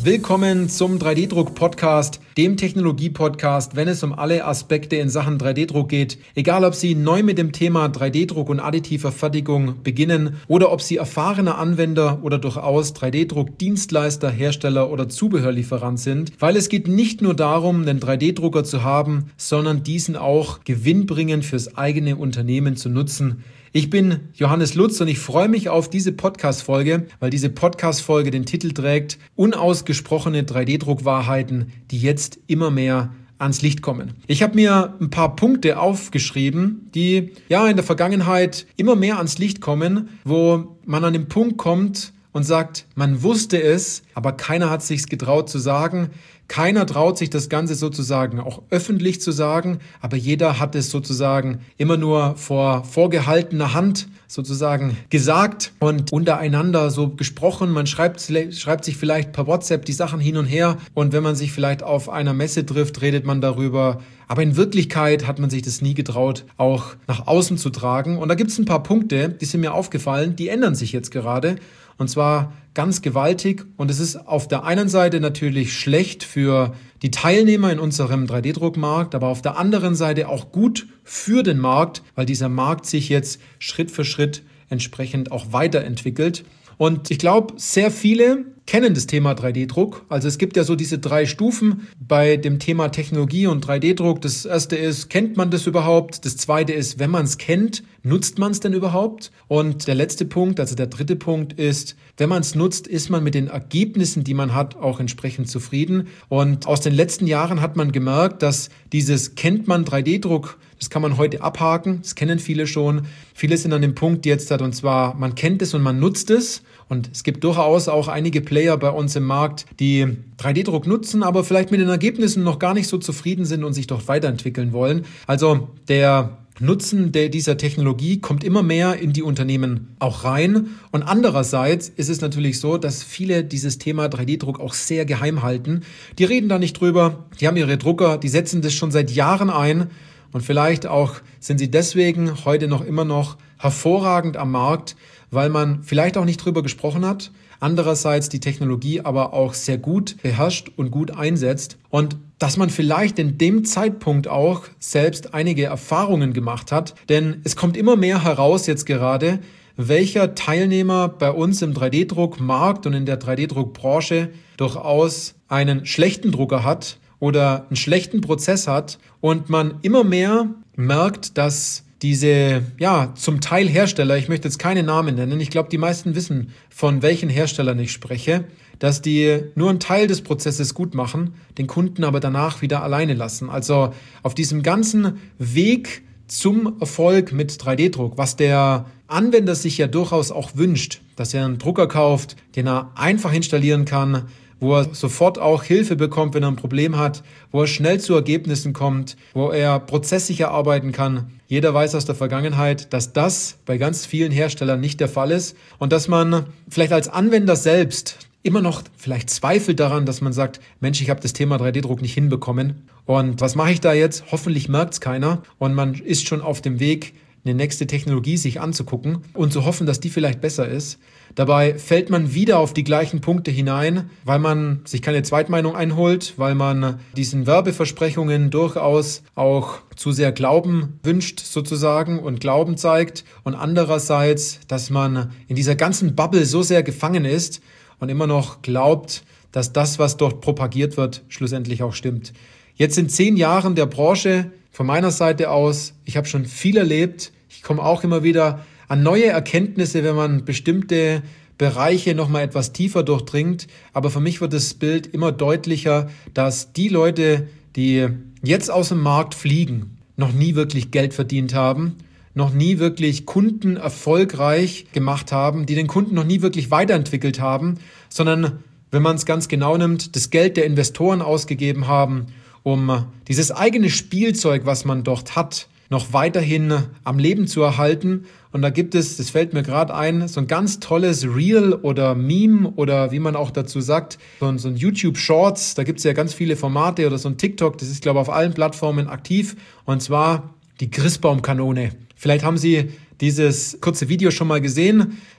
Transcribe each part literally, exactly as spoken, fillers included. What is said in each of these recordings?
Willkommen zum drei D-Druck-Podcast, dem Technologie-Podcast, wenn es um alle Aspekte in Sachen drei D-Druck geht. Egal, ob Sie neu mit dem Thema drei D-Druck und additiver Fertigung beginnen oder ob Sie erfahrener Anwender oder durchaus drei D-Druck-Dienstleister, Hersteller oder Zubehörlieferant sind. Weil es geht nicht nur darum, einen drei D-Drucker zu haben, sondern diesen auch gewinnbringend fürs eigene Unternehmen zu nutzen. Ich bin Johannes Lutz und ich freue mich auf diese Podcast-Folge, weil diese Podcast-Folge den Titel trägt Unausgesprochene drei D-Druck-Wahrheiten, die jetzt immer mehr ans Licht kommen. Ich habe mir ein paar Punkte aufgeschrieben, die ja in der Vergangenheit immer mehr ans Licht kommen, wo man an den Punkt kommt und sagt, man wusste es, aber keiner hat sich's getraut zu sagen. Keiner traut sich das Ganze sozusagen auch öffentlich zu sagen, aber jeder hat es sozusagen immer nur vor vorgehaltener Hand sozusagen gesagt und untereinander so gesprochen. Man schreibt, schreibt sich vielleicht per WhatsApp die Sachen hin und her und wenn man sich vielleicht auf einer Messe trifft, redet man darüber. Aber in Wirklichkeit hat man sich das nie getraut, auch nach außen zu tragen. Und da gibt es ein paar Punkte, die sind mir aufgefallen, die ändern sich jetzt gerade. Und zwar ganz gewaltig. Und es ist auf der einen Seite natürlich schlecht für die Teilnehmer in unserem drei D-Druckmarkt, aber auf der anderen Seite auch gut für den Markt, weil dieser Markt sich jetzt Schritt für Schritt entsprechend auch weiterentwickelt. Und ich glaube, sehr viele kennen das Thema drei D-Druck. Also es gibt ja so diese drei Stufen bei dem Thema Technologie und drei D-Druck. Das erste ist, kennt man das überhaupt? Das zweite ist, wenn man es kennt, nutzt man es denn überhaupt? Und der letzte Punkt, also der dritte Punkt ist, wenn man es nutzt, ist man mit den Ergebnissen, die man hat, auch entsprechend zufrieden. Und aus den letzten Jahren hat man gemerkt, dass dieses kennt man drei D-Druck, das kann man heute abhaken, das kennen viele schon. Viele sind an dem Punkt jetzt, und zwar man kennt es und man nutzt es. Und es gibt durchaus auch einige Player bei uns im Markt, die drei D-Druck nutzen, aber vielleicht mit den Ergebnissen noch gar nicht so zufrieden sind und sich doch weiterentwickeln wollen. Also der Nutzen der, dieser Technologie kommt immer mehr in die Unternehmen auch rein. Und andererseits ist es natürlich so, dass viele dieses Thema drei D-Druck auch sehr geheim halten. Die reden da nicht drüber, die haben ihre Drucker, die setzen das schon seit Jahren ein. Und vielleicht auch sind sie deswegen heute noch immer noch hervorragend am Markt, weil man vielleicht auch nicht drüber gesprochen hat, andererseits die Technologie aber auch sehr gut beherrscht und gut einsetzt und dass man vielleicht in dem Zeitpunkt auch selbst einige Erfahrungen gemacht hat, denn es kommt immer mehr heraus jetzt gerade, welcher Teilnehmer bei uns im drei D-Druck-Markt und in der drei D-Druck-Branche durchaus einen schlechten Drucker hat oder einen schlechten Prozess hat und man immer mehr merkt, dass diese, ja, zum Teil Hersteller, ich möchte jetzt keine Namen nennen, ich glaube, die meisten wissen, von welchen Herstellern ich spreche, dass die nur einen Teil des Prozesses gut machen, den Kunden aber danach wieder alleine lassen. Also auf diesem ganzen Weg zum Erfolg mit drei D-Druck, was der Anwender sich ja durchaus auch wünscht, dass er einen Drucker kauft, den er einfach installieren kann, wo er sofort auch Hilfe bekommt, wenn er ein Problem hat, wo er schnell zu Ergebnissen kommt, wo er prozesssicher arbeiten kann. Jeder weiß aus der Vergangenheit, dass das bei ganz vielen Herstellern nicht der Fall ist und dass man vielleicht als Anwender selbst immer noch vielleicht zweifelt daran, dass man sagt, Mensch, ich habe das Thema drei D-Druck nicht hinbekommen und was mache ich da jetzt? Hoffentlich merkt es keiner und man ist schon auf dem Weg, eine nächste Technologie sich anzugucken und zu hoffen, dass die vielleicht besser ist. Dabei fällt man wieder auf die gleichen Punkte hinein, weil man sich keine Zweitmeinung einholt, weil man diesen Werbeversprechungen durchaus auch zu sehr Glauben wünscht sozusagen und Glauben zeigt und andererseits, dass man in dieser ganzen Bubble so sehr gefangen ist und immer noch glaubt, dass das, was dort propagiert wird, schlussendlich auch stimmt. Jetzt in zehn Jahren der Branche von meiner Seite aus, ich habe schon viel erlebt, ich komme auch immer wieder an neue Erkenntnisse, wenn man bestimmte Bereiche nochmal etwas tiefer durchdringt. Aber für mich wird das Bild immer deutlicher, dass die Leute, die jetzt aus dem Markt fliegen, noch nie wirklich Geld verdient haben, noch nie wirklich Kunden erfolgreich gemacht haben, die den Kunden noch nie wirklich weiterentwickelt haben, sondern, wenn man es ganz genau nimmt, das Geld der Investoren ausgegeben haben, um dieses eigene Spielzeug, was man dort hat, noch weiterhin am Leben zu erhalten. Und da gibt es, das fällt mir gerade ein, so ein ganz tolles Reel oder Meme oder wie man auch dazu sagt, so ein, so ein YouTube Shorts, da gibt es ja ganz viele Formate oder so ein TikTok, das ist, glaube ich, auf allen Plattformen aktiv. Und zwar die Christbaumkanone. Vielleicht haben Sie dieses kurze Video schon mal gesehen.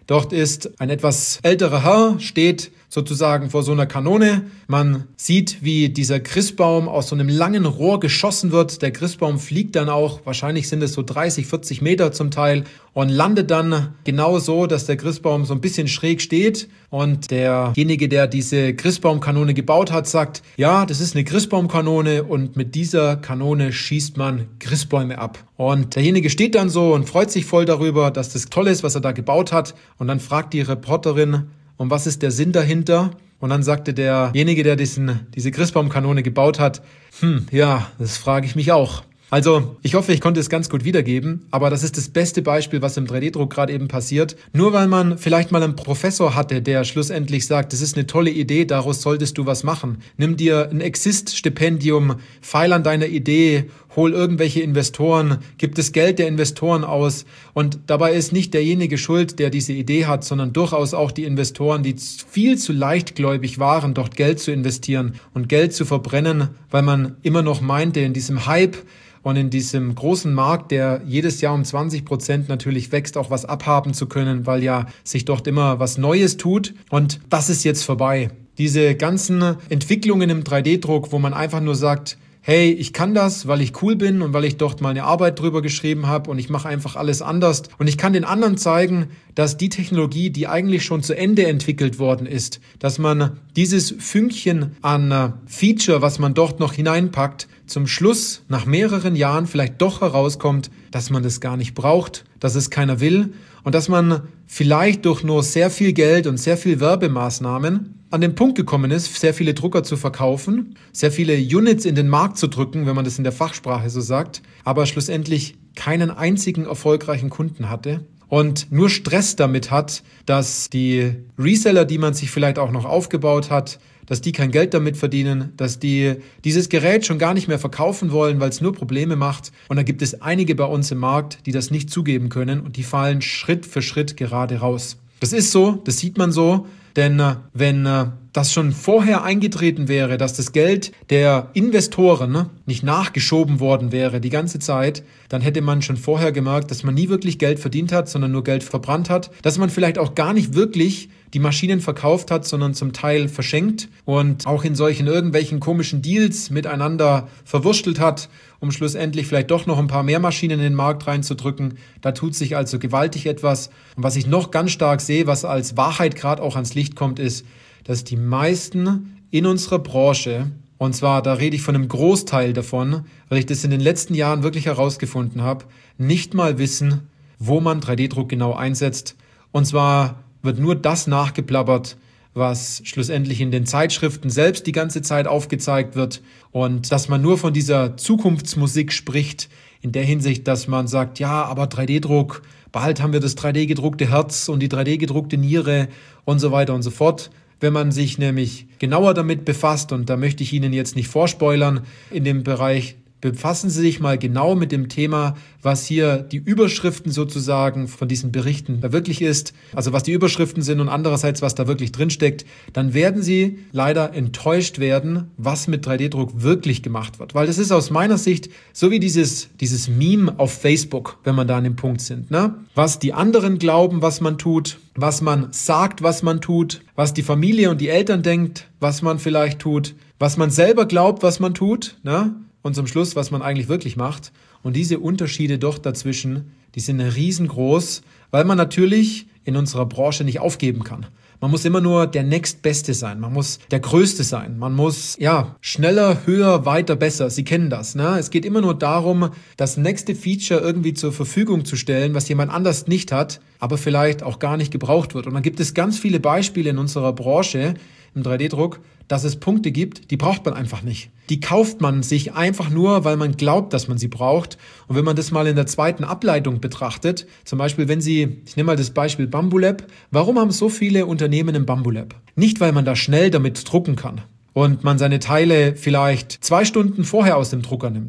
Dort ist ein etwas älterer Herr, steht sozusagen vor so einer Kanone. Man sieht, wie dieser Christbaum aus so einem langen Rohr geschossen wird. Der Christbaum fliegt dann auch, wahrscheinlich sind es so dreißig, vierzig Meter zum Teil, und landet dann genau so, dass der Christbaum so ein bisschen schräg steht. Und derjenige, der diese Christbaumkanone gebaut hat, sagt, ja, das ist eine Christbaumkanone und mit dieser Kanone schießt man Christbäume ab. Und derjenige steht dann so und freut sich voll darüber, dass das toll ist, was er da gebaut hat. Und dann fragt die Reporterin, und was ist der Sinn dahinter? Und dann sagte derjenige, der diesen, diese Christbaumkanone gebaut hat, hm, ja, das frage ich mich auch. Also, ich hoffe, ich konnte es ganz gut wiedergeben, aber das ist das beste Beispiel, was im drei D Druck gerade eben passiert. Nur weil man vielleicht mal einen Professor hatte, der schlussendlich sagt, das ist eine tolle Idee, daraus solltest du was machen. Nimm dir ein Exist-Stipendium, feil an deiner Idee, hol irgendwelche Investoren, gib das Geld der Investoren aus. Und dabei ist nicht derjenige schuld, der diese Idee hat, sondern durchaus auch die Investoren, die viel zu leichtgläubig waren, dort Geld zu investieren und Geld zu verbrennen, weil man immer noch meinte, in diesem Hype und in diesem großen Markt, der jedes Jahr um zwanzig Prozent natürlich wächst, auch was abhaben zu können, weil ja sich dort immer was Neues tut. Und das ist jetzt vorbei. Diese ganzen Entwicklungen im drei D Druck, wo man einfach nur sagt, hey, ich kann das, weil ich cool bin und weil ich dort mal eine Arbeit drüber geschrieben habe und ich mache einfach alles anders. Und ich kann den anderen zeigen, dass die Technologie, die eigentlich schon zu Ende entwickelt worden ist, dass man dieses Fünkchen an Feature, was man dort noch hineinpackt, zum Schluss nach mehreren Jahren vielleicht doch herauskommt, dass man das gar nicht braucht, dass es keiner will und dass man vielleicht durch nur sehr viel Geld und sehr viel Werbemaßnahmen an den Punkt gekommen ist, sehr viele Drucker zu verkaufen, sehr viele Units in den Markt zu drücken, wenn man das in der Fachsprache so sagt, aber schlussendlich keinen einzigen erfolgreichen Kunden hatte und nur Stress damit hat, dass die Reseller, die man sich vielleicht auch noch aufgebaut hat, dass die kein Geld damit verdienen, dass die dieses Gerät schon gar nicht mehr verkaufen wollen, weil es nur Probleme macht. Und da gibt es einige bei uns im Markt, die das nicht zugeben können und die fallen Schritt für Schritt gerade raus. Das ist so, das sieht man so, denn äh, wenn äh, das schon vorher eingetreten wäre, dass das Geld der Investoren ne, nicht nachgeschoben worden wäre die ganze Zeit, dann hätte man schon vorher gemerkt, dass man nie wirklich Geld verdient hat, sondern nur Geld verbrannt hat, dass man vielleicht auch gar nicht wirklich die Maschinen verkauft hat, sondern zum Teil verschenkt und auch in solchen irgendwelchen komischen Deals miteinander verwurstelt hat, um schlussendlich vielleicht doch noch ein paar mehr Maschinen in den Markt reinzudrücken. Da tut sich also gewaltig etwas. Und was ich noch ganz stark sehe, was als Wahrheit gerade auch ans Licht kommt, ist, dass die meisten in unserer Branche, und zwar, da rede ich von einem Großteil davon, weil ich das in den letzten Jahren wirklich herausgefunden habe, nicht mal wissen, wo man drei D Druck genau einsetzt. Und zwar wird nur das nachgeplappert, was schlussendlich in den Zeitschriften selbst die ganze Zeit aufgezeigt wird und dass man nur von dieser Zukunftsmusik spricht, in der Hinsicht, dass man sagt, ja, aber drei D Druck, bald haben wir das drei D gedruckte Herz und die drei D gedruckte Niere und so weiter und so fort. Wenn man sich nämlich genauer damit befasst, und da möchte ich Ihnen jetzt nicht vorspoilern, in dem Bereich, befassen Sie sich mal genau mit dem Thema, was hier die Überschriften sozusagen von diesen Berichten da wirklich ist, also was die Überschriften sind und andererseits, was da wirklich drinsteckt, dann werden Sie leider enttäuscht werden, was mit drei D Druck wirklich gemacht wird. Weil das ist aus meiner Sicht so wie dieses, dieses Meme auf Facebook, wenn man da an dem Punkt sind, ne? Was die anderen glauben, was man tut, was man sagt, was man tut, was die Familie und die Eltern denkt, was man vielleicht tut, was man selber glaubt, was man tut, ne? Und zum Schluss, was man eigentlich wirklich macht. Und diese Unterschiede doch dazwischen, die sind riesengroß, weil man natürlich in unserer Branche nicht aufgeben kann. Man muss immer nur der Nächstbeste sein. Man muss der Größte sein. Man muss, ja, schneller, höher, weiter, besser. Sie kennen das, ne? Es geht immer nur darum, das nächste Feature irgendwie zur Verfügung zu stellen, was jemand anders nicht hat, aber vielleicht auch gar nicht gebraucht wird. Und dann gibt es ganz viele Beispiele in unserer Branche, im drei D Druck, dass es Punkte gibt, die braucht man einfach nicht. Die kauft man sich einfach nur, weil man glaubt, dass man sie braucht. Und wenn man das mal in der zweiten Ableitung betrachtet, zum Beispiel wenn Sie, ich nehme mal das Beispiel Bambulab, warum haben so viele Unternehmen ein Bambulab? Nicht, weil man da schnell damit drucken kann und man seine Teile vielleicht zwei Stunden vorher aus dem Drucker nimmt.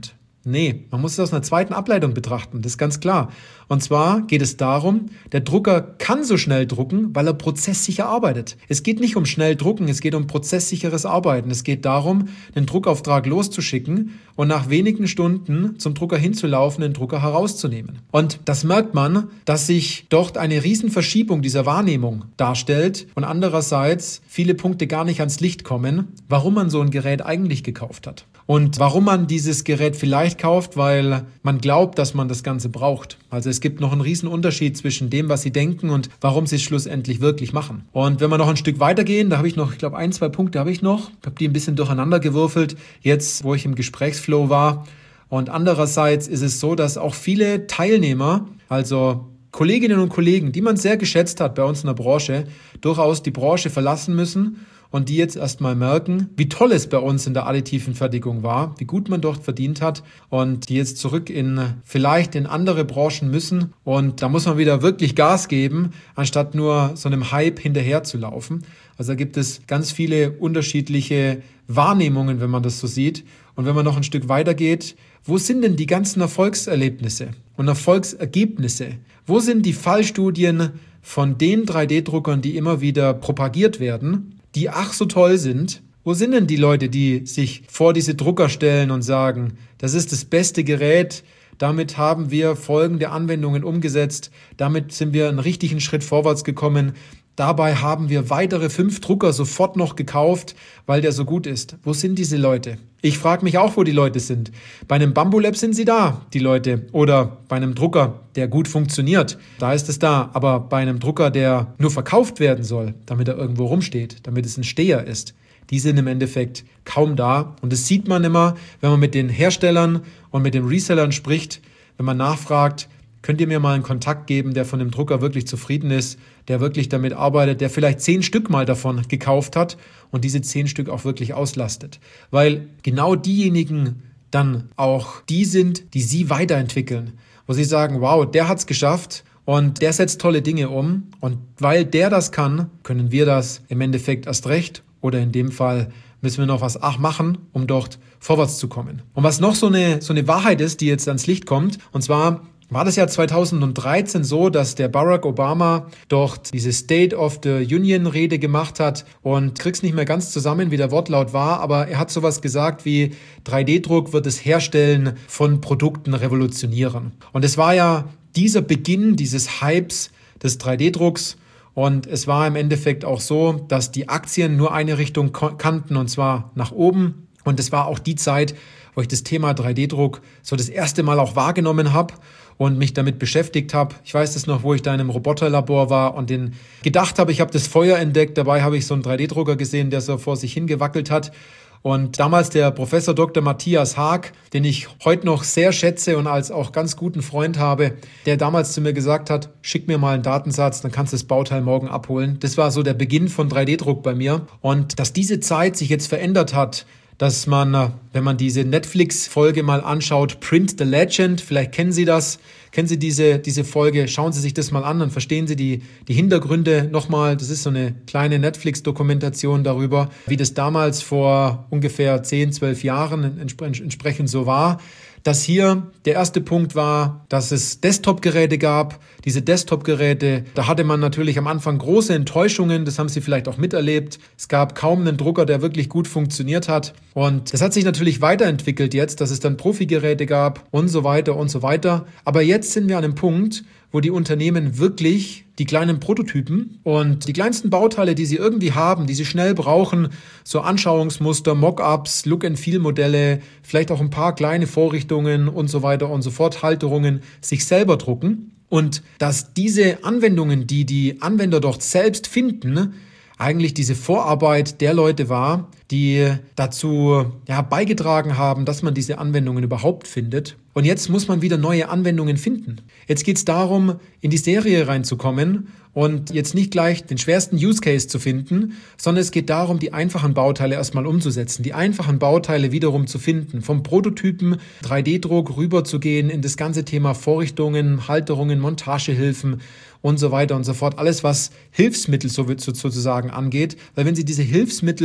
Nee, man muss es aus einer zweiten Ableitung betrachten, das ist ganz klar. Und zwar geht es darum, der Drucker kann so schnell drucken, weil er prozesssicher arbeitet. Es geht nicht um schnell drucken, es geht um prozesssicheres Arbeiten. Es geht darum, den Druckauftrag loszuschicken und nach wenigen Stunden zum Drucker hinzulaufen, den Drucker herauszunehmen. Und das merkt man, dass sich dort eine Riesenverschiebung dieser Wahrnehmung darstellt und andererseits viele Punkte gar nicht ans Licht kommen, warum man so ein Gerät eigentlich gekauft hat. Und warum man dieses Gerät vielleicht kauft, weil man glaubt, dass man das Ganze braucht. Also es gibt noch einen riesen Unterschied zwischen dem, was Sie denken und warum Sie es schlussendlich wirklich machen. Und wenn wir noch ein Stück weitergehen, da habe ich noch, ich glaube, ein, zwei Punkte habe ich noch. Ich habe die ein bisschen durcheinander gewürfelt, jetzt, wo ich im Gesprächsflow war. Und andererseits ist es so, dass auch viele Teilnehmer, also Kolleginnen und Kollegen, die man sehr geschätzt hat bei uns in der Branche, durchaus die Branche verlassen müssen und die jetzt erstmal merken, wie toll es bei uns in der additiven Fertigung war, wie gut man dort verdient hat und die jetzt zurück in vielleicht in andere Branchen müssen und da muss man wieder wirklich Gas geben, anstatt nur so einem Hype hinterher zu laufen. Also da gibt es ganz viele unterschiedliche Wahrnehmungen, wenn man das so sieht. Und wenn man noch ein Stück weiter geht, wo sind denn die ganzen Erfolgserlebnisse und Erfolgsergebnisse? Wo sind die Fallstudien von den drei D-Druckern, die immer wieder propagiert werden, die ach so toll sind? Wo sind denn die Leute, die sich vor diese Drucker stellen und sagen, das ist das beste Gerät, damit haben wir folgende Anwendungen umgesetzt, damit sind wir einen richtigen Schritt vorwärts gekommen, dabei haben wir weitere fünf Drucker sofort noch gekauft, weil der so gut ist. Wo sind diese Leute? Ich frage mich auch, wo die Leute sind. Bei einem Bambulab sind sie da, die Leute. Oder bei einem Drucker, der gut funktioniert, da ist es da. Aber bei einem Drucker, der nur verkauft werden soll, damit er irgendwo rumsteht, damit es ein Steher ist, die sind im Endeffekt kaum da. Und das sieht man immer, wenn man mit den Herstellern und mit den Resellern spricht, wenn man nachfragt, könnt ihr mir mal einen Kontakt geben, der von dem Drucker wirklich zufrieden ist, der wirklich damit arbeitet, der vielleicht zehn Stück mal davon gekauft hat und diese zehn Stück auch wirklich auslastet. Weil genau diejenigen dann auch die sind, die sie weiterentwickeln, wo sie sagen, wow, der hat's geschafft und der setzt tolle Dinge um und weil der das kann, können wir das im Endeffekt erst recht oder in dem Fall müssen wir noch was ach machen, um dort vorwärts zu kommen. Und was noch so eine, so eine Wahrheit ist, die jetzt ans Licht kommt, und zwar war das Jahr zweitausenddreizehn so, dass der Barack Obama dort diese State of the Union Rede gemacht hat und krieg's nicht mehr ganz zusammen, wie der Wortlaut war, aber er hat sowas gesagt wie drei D-Druck wird das Herstellen von Produkten revolutionieren. Und es war ja dieser Beginn dieses Hypes des drei D-Drucks und es war im Endeffekt auch so, dass die Aktien nur eine Richtung kannten und zwar nach oben und es war auch die Zeit, wo ich das Thema drei D-Druck so das erste Mal auch wahrgenommen habe und mich damit beschäftigt habe. Ich weiß das noch, wo ich da in einem Roboterlabor war und den gedacht habe, ich habe das Feuer entdeckt. Dabei habe ich so einen drei D-Drucker gesehen, der so vor sich hingewackelt hat. Und damals der Professor Doktor Matthias Haag, den ich heute noch sehr schätze und als auch ganz guten Freund habe, der damals zu mir gesagt hat, schick mir mal einen Datensatz, dann kannst du das Bauteil morgen abholen. Das war so der Beginn von drei D-Druck bei mir. Und dass diese Zeit sich jetzt verändert hat, dass man, wenn man diese Netflix-Folge mal anschaut, Print the Legend, vielleicht kennen Sie das, kennen Sie diese, diese Folge, schauen Sie sich das mal an, dann verstehen Sie die, die Hintergründe nochmal. Das ist so eine kleine Netflix-Dokumentation darüber, wie das damals vor ungefähr zehn, zwölf Jahren entspre- entsprechend so war. Dass hier der erste Punkt war, dass es Desktop-Geräte gab. Diese Desktop-Geräte, da hatte man natürlich am Anfang große Enttäuschungen. Das haben Sie vielleicht auch miterlebt. Es gab kaum einen Drucker, der wirklich gut funktioniert hat. Und das hat sich natürlich weiterentwickelt jetzt, dass es dann Profi-Geräte gab und so weiter und so weiter. Aber jetzt sind wir an einem Punkt, wo die Unternehmen wirklich die kleinen Prototypen und die kleinsten Bauteile, die sie irgendwie haben, die sie schnell brauchen, so Anschauungsmuster, Mockups, Look-and-Feel-Modelle, vielleicht auch ein paar kleine Vorrichtungen und so weiter und so fort, Halterungen, sich selber drucken. Und dass diese Anwendungen, die die Anwender dort selbst finden, eigentlich diese Vorarbeit der Leute war, die dazu ja, beigetragen haben, dass man diese Anwendungen überhaupt findet. Und jetzt muss man wieder neue Anwendungen finden. Jetzt geht es darum, in die Serie reinzukommen und jetzt nicht gleich den schwersten Use Case zu finden, sondern es geht darum, die einfachen Bauteile erstmal umzusetzen, die einfachen Bauteile wiederum zu finden, vom Prototypen drei D-Druck rüberzugehen in das ganze Thema Vorrichtungen, Halterungen, Montagehilfen und so weiter und so fort. Alles, was Hilfsmittel so, sozusagen angeht. Weil wenn Sie diese Hilfsmittel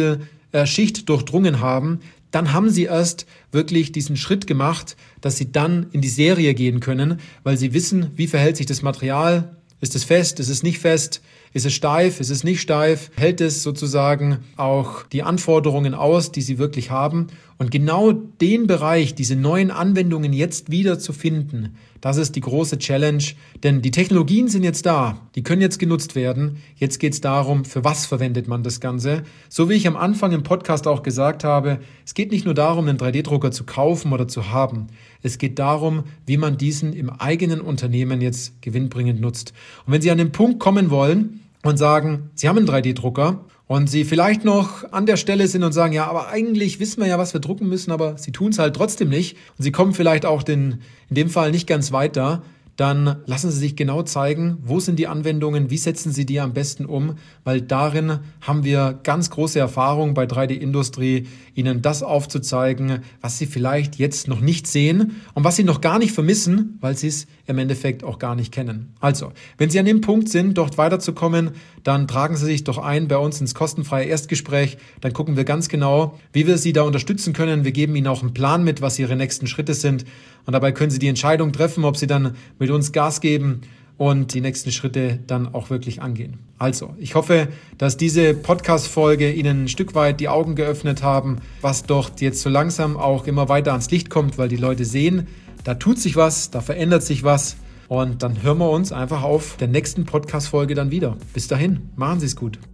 äh, Schicht durchdrungen haben, dann haben sie erst wirklich diesen Schritt gemacht, dass sie dann in die Serie gehen können, weil sie wissen, wie verhält sich das Material. Ist es fest? Ist es nicht fest? Ist es steif? Ist es nicht steif? Hält es sozusagen auch die Anforderungen aus, die sie wirklich haben? Und genau den Bereich, diese neuen Anwendungen jetzt wieder zu finden, das ist die große Challenge. Denn die Technologien sind jetzt da, die können jetzt genutzt werden. Jetzt geht es darum, für was verwendet man das Ganze. So wie ich am Anfang im Podcast auch gesagt habe, es geht nicht nur darum, einen drei D Drucker zu kaufen oder zu haben. Es geht darum, wie man diesen im eigenen Unternehmen jetzt gewinnbringend nutzt. Und wenn Sie an den Punkt kommen wollen und sagen, Sie haben einen drei D Drucker und Sie vielleicht noch an der Stelle sind und sagen, ja, aber eigentlich wissen wir ja, was wir drucken müssen, aber Sie tun es halt trotzdem nicht und Sie kommen vielleicht auch den, in dem Fall nicht ganz weiter, dann lassen Sie sich genau zeigen, wo sind die Anwendungen, wie setzen Sie die am besten um, weil darin haben wir ganz große Erfahrung bei drei D Industrie, Ihnen das aufzuzeigen, was Sie vielleicht jetzt noch nicht sehen und was Sie noch gar nicht vermissen, weil Sie es im Endeffekt auch gar nicht kennen. Also, wenn Sie an dem Punkt sind, dort weiterzukommen, dann tragen Sie sich doch ein bei uns ins kostenfreie Erstgespräch. Dann gucken wir ganz genau, wie wir Sie da unterstützen können. Wir geben Ihnen auch einen Plan mit, was Ihre nächsten Schritte sind. Und dabei können Sie die Entscheidung treffen, ob Sie dann mit uns Gas geben und die nächsten Schritte dann auch wirklich angehen. Also, ich hoffe, dass diese Podcast-Folge Ihnen ein Stück weit die Augen geöffnet haben, was dort jetzt so langsam auch immer weiter ans Licht kommt, weil die Leute sehen, da tut sich was, da verändert sich was. Und dann hören wir uns einfach auf der nächsten Podcast-Folge dann wieder. Bis dahin, machen Sie es gut.